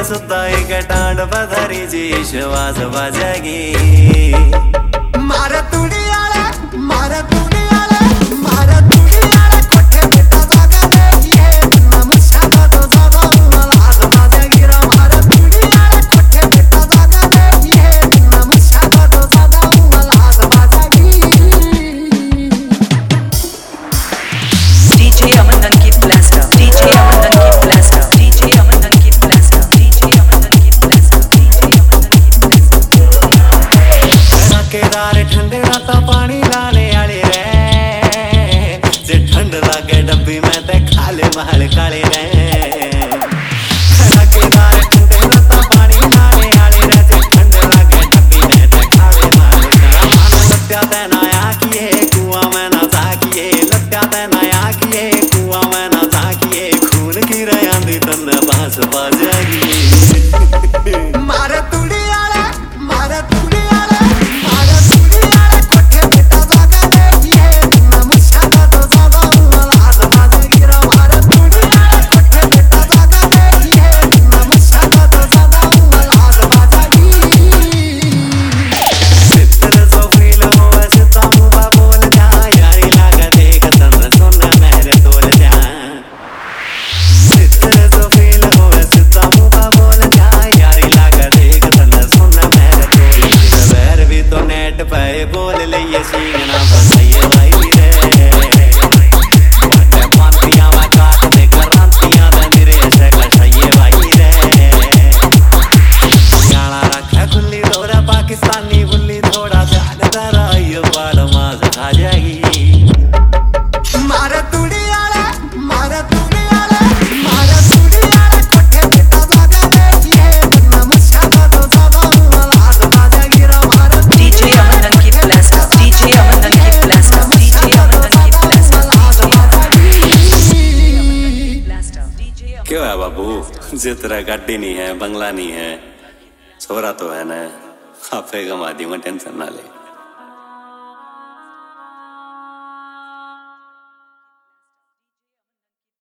सुता एक टांड पधरी जी श्वास बजेगी मारा तुड़ी आले मारा तुड़ी आले मारा तुड़ी आले कोठे बेटा जागा दे ये नमस्कार का तो ज्यादा आवाज बजेगी रा मारा तुड़ी आले कोठे बेटा जागा दे ये नमस्कार का तो ज्यादा आवाज बजेगी DJ Aman की Blaster DJ Aman की Blaster DJ Aman की Blaster DJ Aman की Blaster DJ Aman की Blaster केदार ठंडे राता पानी लाने आले रे जे ठंड लागे डब्बी में ते खाले महल काले रे केदार ठंडे राता पानी लाने आले रे जे ठंड लागे डब्बी में ते खाले महल काले लत्या ते नाया किए कुआं में ना ताकिए लत्या ते नाया किए कुआं में ना ताकिए खून की रयांदी तन्ने बांस बाजेगी मारे तुड़ी आले मारे तुड़ी बोल लिए सीना बताइए भाई रे पांतियां वा काट दे क्रांतियां दा मेरे से कसाइए भाई रे गाना रखा खुली डोरा पाकिस्तानी बुल्ली थोड़ा ध्यान धरा ये बाल माज खा जाएगी मारे तुड़ी आले मारे तुड़ी आले मारे तुड़ी आले कोठे बेटा जागा दे ये नमस्कार का तो ज्यादा आवाज बजेगी रा मारे DJ Aman की Blaster DJ Aman की Blaster DJ Aman की Blaster क्यों है बाबू जितना गाड़ी नहीं है बंगला नहीं है छोरा तो है ना आपे कमा दी टेंशन ना ले।